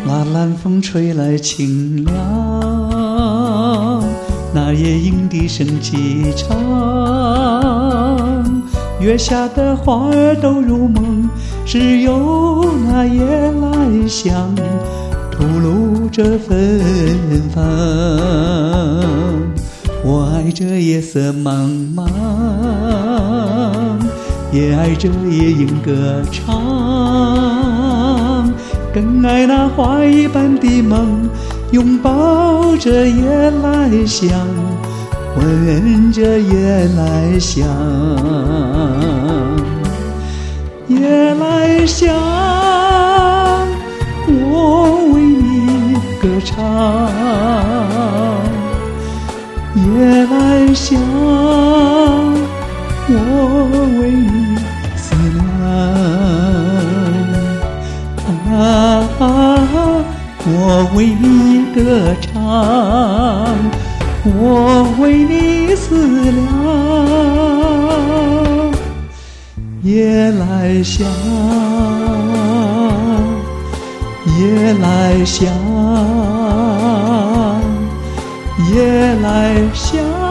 那南风吹来清凉，那夜莺低声齐唱，月下的花儿都入梦，只有那夜来香吐露着芬芳。我爱这夜色茫茫，也爱这夜莺歌唱，更爱那花一般的梦，拥抱着夜来香，闻着夜来香。夜来香，我为你歌唱，夜来香，我为你思量。我为你歌唱，我为你思量。夜来香，夜来香，夜来香。